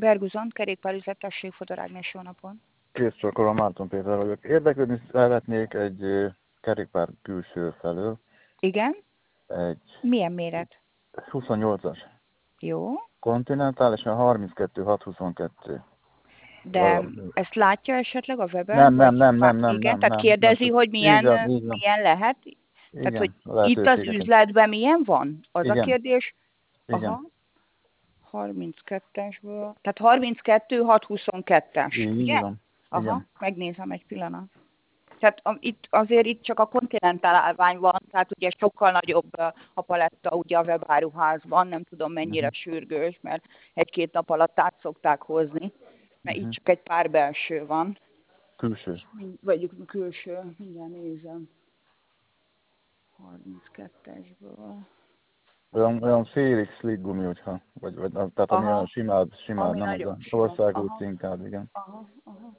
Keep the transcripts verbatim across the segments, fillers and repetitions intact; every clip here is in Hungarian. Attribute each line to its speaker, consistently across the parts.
Speaker 1: Berguzon, kerékpárüzlet, tessék, Fodor Ágnes, jó napon.
Speaker 2: Készcsokolom, Márton Péter vagyok. Érdeklődni szeretnék egy ö, kerékpár külső felől.
Speaker 1: Igen?
Speaker 2: Egy
Speaker 1: Milyen méret?
Speaker 2: huszonnyolcas
Speaker 1: Jó.
Speaker 2: Continental és a harminckettő hat huszonkettő.
Speaker 1: De
Speaker 2: Valami.
Speaker 1: ezt látja esetleg a weben?
Speaker 2: Nem, nem,
Speaker 1: Vagy
Speaker 2: nem,
Speaker 1: már-
Speaker 2: nem, nem,
Speaker 1: Igen,
Speaker 2: nem,
Speaker 1: tehát
Speaker 2: nem, nem,
Speaker 1: kérdezi,
Speaker 2: csak
Speaker 1: hogy
Speaker 2: így
Speaker 1: milyen,
Speaker 2: van, így van.
Speaker 1: milyen lehet? Tehát, hogy
Speaker 2: Igen, a
Speaker 1: itt az
Speaker 2: lehetőségeket.
Speaker 1: üzletben milyen van? Az a
Speaker 2: Igen,
Speaker 1: kérdés?
Speaker 2: igen,
Speaker 1: Aha. harminckettesből. Tehát harminckettő hat huszonkettes.
Speaker 2: így
Speaker 1: Ugye?
Speaker 2: van.
Speaker 1: Aha,
Speaker 2: Igen.
Speaker 1: megnézem egy pillanat. Tehát a, itt azért itt csak a Continental állvány van, tehát ugye sokkal nagyobb ö, a paletta ugye a webáruházban, nem tudom mennyire
Speaker 2: Uh-huh.
Speaker 1: sürgős, mert egy-két nap alatt át szokták hozni, mert itt
Speaker 2: Uh-huh.
Speaker 1: csak egy pár belső van.
Speaker 2: Külső.
Speaker 1: Vagy külső, mindjárt nézem. harminckettesből.
Speaker 2: Olyan, olyan félig slick gumi, hogyha, vagy, vagy, tehát ami olyan
Speaker 1: Aha,
Speaker 2: simád, simád,
Speaker 1: ami
Speaker 2: nem ez
Speaker 1: nagyon
Speaker 2: az
Speaker 1: sima.
Speaker 2: országút
Speaker 1: Aha,
Speaker 2: inkább, igen.
Speaker 1: aha, aha.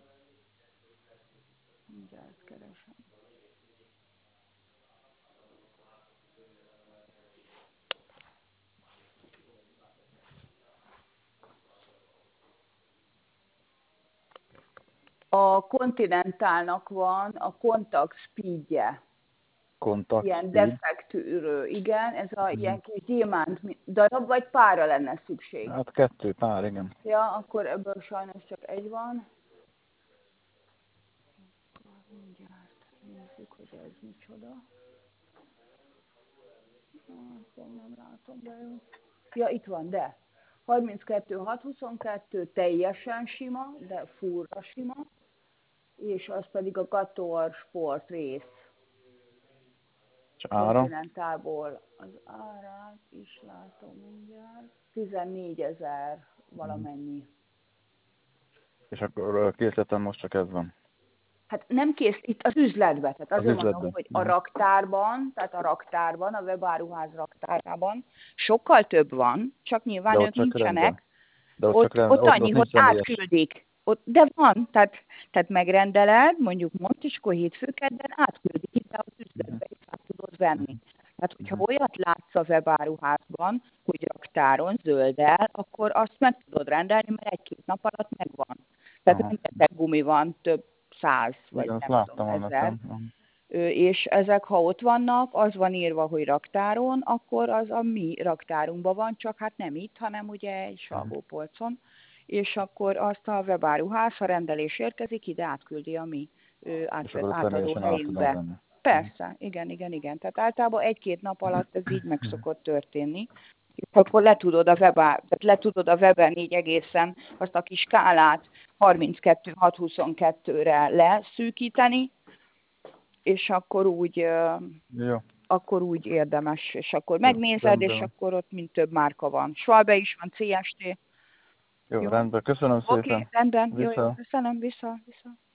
Speaker 1: Mindjárt keresem. A Continentalnak van a Contact Speedje.
Speaker 2: Kontakt,
Speaker 1: Ilyen
Speaker 2: speed.
Speaker 1: defektűrő, igen, ez a
Speaker 2: Uh-huh.
Speaker 1: ilyen kis gyémánt darab, vagy pára lenne szükség.
Speaker 2: Hát kettő pár, igen.
Speaker 1: Ja, akkor ebből sajnos csak egy van. Mindjárt nézzük, hogy ez micsoda. Hát, nem látom be jó. Ja, itt van, de harminckettő hat huszonkettő teljesen sima, de furra sima, és az pedig a Gator Sport rész.
Speaker 2: És ára?
Speaker 1: Continentalból az árát is látom mindjárt. tizennégyezer valamennyi.
Speaker 2: És akkor készletem most csak ez van.
Speaker 1: Hát nem kész itt az üzletben, tehát
Speaker 2: Az
Speaker 1: azért mondom,
Speaker 2: üzletben.
Speaker 1: hogy a
Speaker 2: Uh-huh.
Speaker 1: raktárban, tehát a raktárban, a webáruház raktárában sokkal több van, csak nyilván
Speaker 2: De ott
Speaker 1: ők
Speaker 2: csak rendben.
Speaker 1: nincsenek.
Speaker 2: De ott,
Speaker 1: Ott,
Speaker 2: csak rend,
Speaker 1: ott
Speaker 2: ott,
Speaker 1: annyi,
Speaker 2: ott
Speaker 1: hogy
Speaker 2: nincs személyes.
Speaker 1: átküldik. Ott, de van, tehát, tehát megrendeled, mondjuk most, és akkor hétfőkedden átküldik ide az üzletbe, és át tudod venni. Tehát, hogyha
Speaker 2: Uh-huh.
Speaker 1: olyat látsz a webáruházban, hogy raktáron, zölddel, akkor azt meg tudod rendelni, mert egy-két nap alatt megvan. Tehát
Speaker 2: Aha.
Speaker 1: rengeteg gumi van, több száz, vagy
Speaker 2: Igen, azt
Speaker 1: nem
Speaker 2: láttam
Speaker 1: tudom,
Speaker 2: volna
Speaker 1: ezer.
Speaker 2: nekem. Uh-huh.
Speaker 1: Ö, És ezek, ha ott vannak, az van írva, hogy raktáron, akkor az a mi raktárunkban van, csak hát nem itt, hanem ugye egy Salgópolcon, és akkor azt a webáruház, ha rendelés érkezik, ide átküldi a mi ö, át,
Speaker 2: És akkor
Speaker 1: átadó
Speaker 2: személyesen át tudom
Speaker 1: helyünkbe.
Speaker 2: venni.
Speaker 1: Persze, igen, igen, igen. Tehát általában egy-két nap alatt ez így meg szokott történni. És akkor le tudod a webá, tehát le tudod a weben így egészen azt a kis skálát harminckettő hat huszonkettőre leszűkíteni, és akkor úgy, ö,
Speaker 2: Jó.
Speaker 1: akkor úgy érdemes, és akkor
Speaker 2: Jó,
Speaker 1: megnézed, és
Speaker 2: rendben.
Speaker 1: akkor ott mint több márka van. Schwalbe is van, cé es té.
Speaker 2: Jó,
Speaker 1: Jó?
Speaker 2: rendben. Köszönöm
Speaker 1: Oké,
Speaker 2: szépen.
Speaker 1: rendben. Jó, jó.
Speaker 2: Vissza.
Speaker 1: Köszönöm, vissza, vissza.